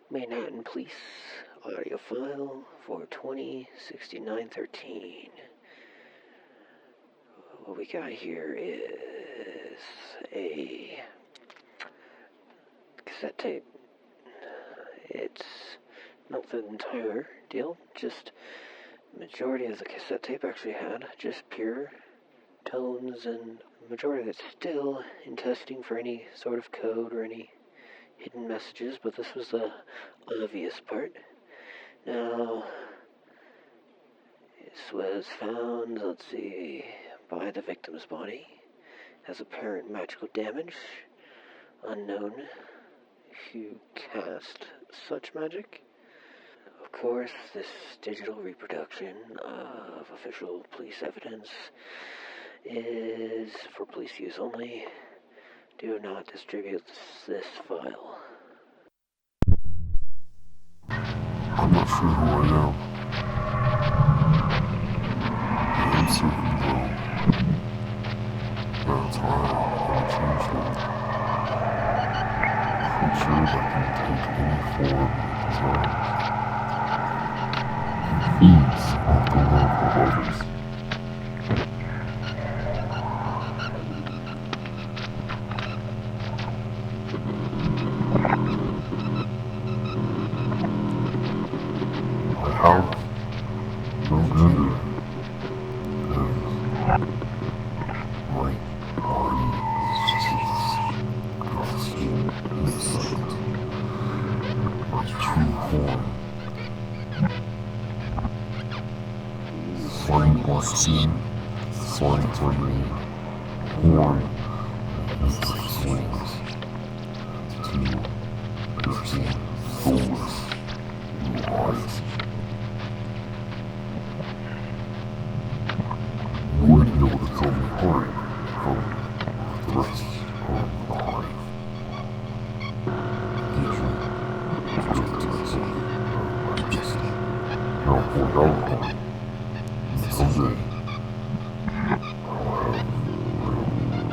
Manhattan Police, audio file 420-6913. What we got here is a cassette tape. It's not the entire deal, just the majority of the cassette tape actually had just pure tones, and the majority of it's still in testing for any sort of code or any hidden messages, but this was the obvious part. Now, this was found, let's see, by the victim's body. Has apparent magical damage. Unknown who cast such magic. Of course, this digital reproduction of official police evidence is for police use only. Do not distribute this file. I'm not sure who I am. I'm certain though. That's why I'm changed it. Creature that can take any form it desires. It feeds off the love of others. I have no gender, and my body is just grasping inside my true form. Flying blessing, flying through me, horn, and six wings, two piercing, soulless, blue eyes. You wouldn't be able to tell me apart from the rest of the hive. Usually, it's just now for alcohol. Someday, I'll have real.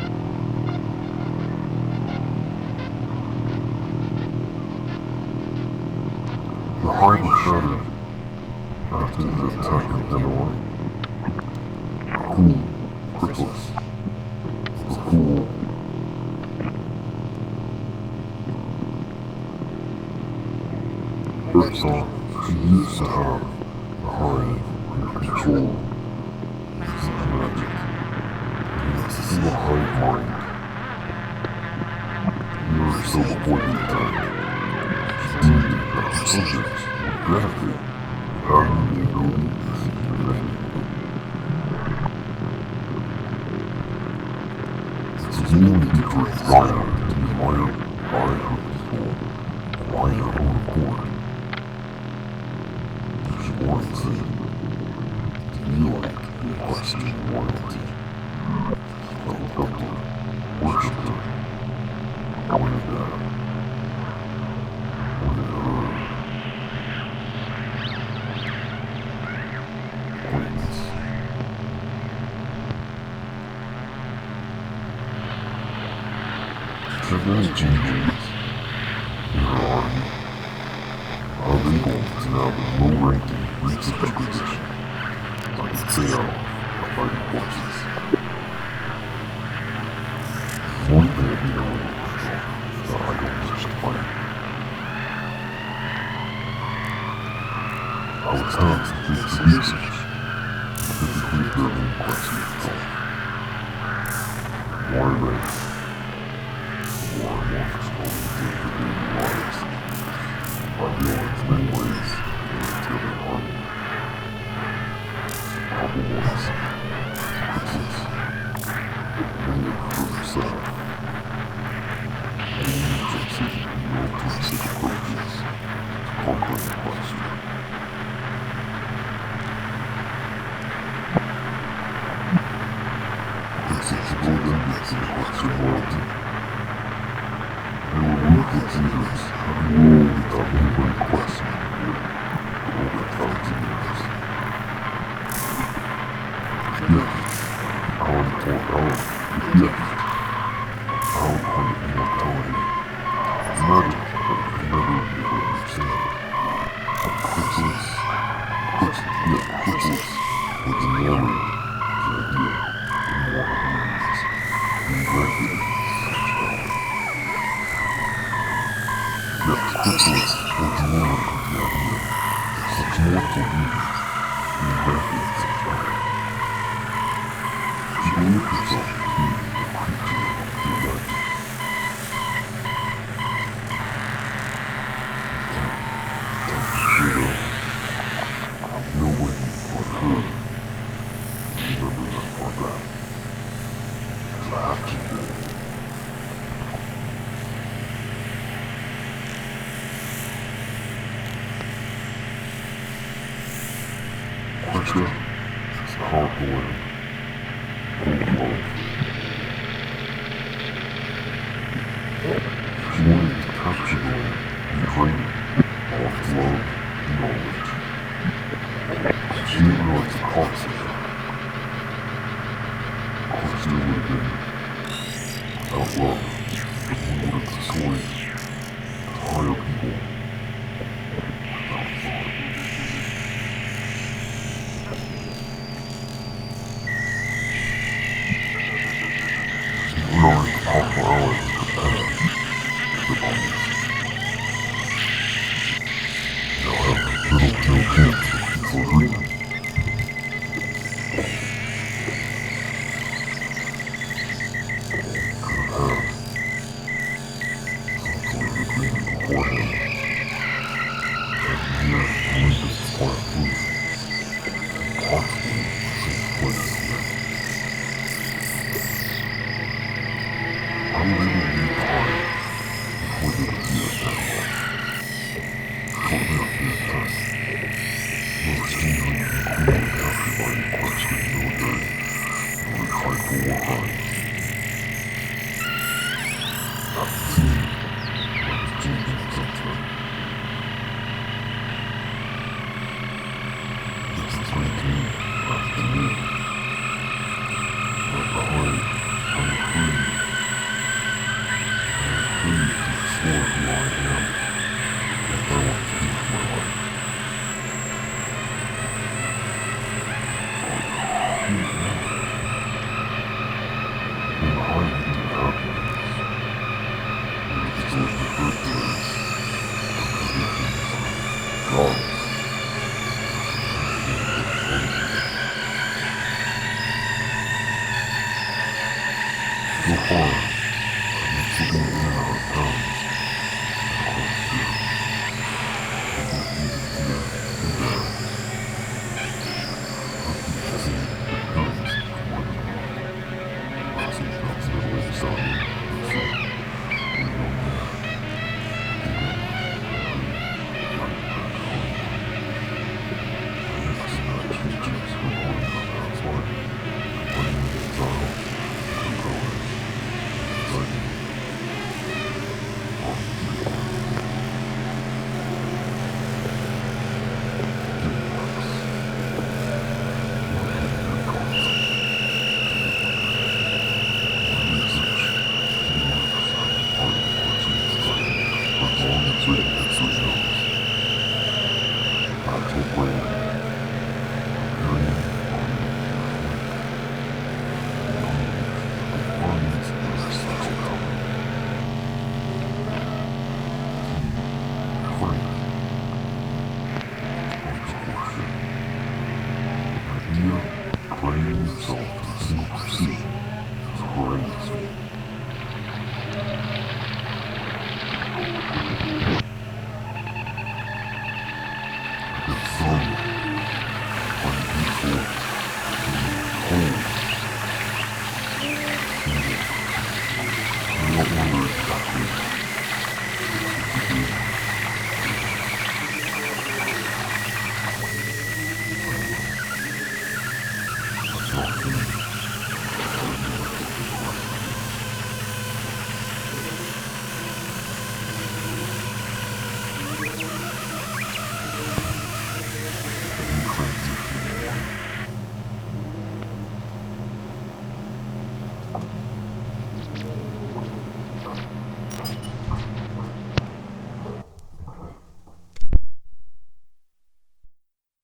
The hive was shattered after the attack in Hanoi. Cool, Chrysalis, was cool. Bergson, she used to have the hive under control using magic. This is the hive mind. Years so before the attack, she believed that her subjects would benefit from having the ability to see divinity. This was only due to her desire to be admired by her people by her own accord. She wanted to be like the Equestrian royalty. That looked up to her, worshipped her, wanted her. Acquaintance. Tremendous changes in her army. Our legal is now the low-ranking research position, like the tail of fighting horses. One thing I know that I don't wish to fight. I was tasked with this research, physically building Equestrian itself. More race. More amorphous moments in their daily lives. I realize in many ways they are together harmony. Couple ones, Chrysalis, many of her herself. Angels are seeking real such approaches to conquering Equestria. Chrysalis avoid envious of Equestrian royalty. They were ruthless Syphilis or Julian with the idea that such mortal beings being methods of life. She believed herself to be a creature of the Atlantis. Shadow, no way but her to remember that far back. As I have to do. Quencha is a powerful land, full of love. She wanted to capture the land and drain it of its love and knowledge. She didn't realize the cost of that. Quencha would have been without love, and would have destroyed entire people without thought. Realized the powerful allies of her past, the bodies. Now have little to no chance of peaceful agreement. Could have had some sort of agreement beforehand, and here Olympus' plant food, and possibly a safe place to live. I was able to leave behind before they defeated Thanos. Shortly after the attack, another Stingray and Queen were captured by the Equestrian military and were tried for war crimes. At the scene, I was changing since then. This is 19 after me. Left behind, I'm free. Free to explore who I am, and I want to do with my life. But who am I? When behind hidden cabinets, there is those referred to as the positions, jobs, so far,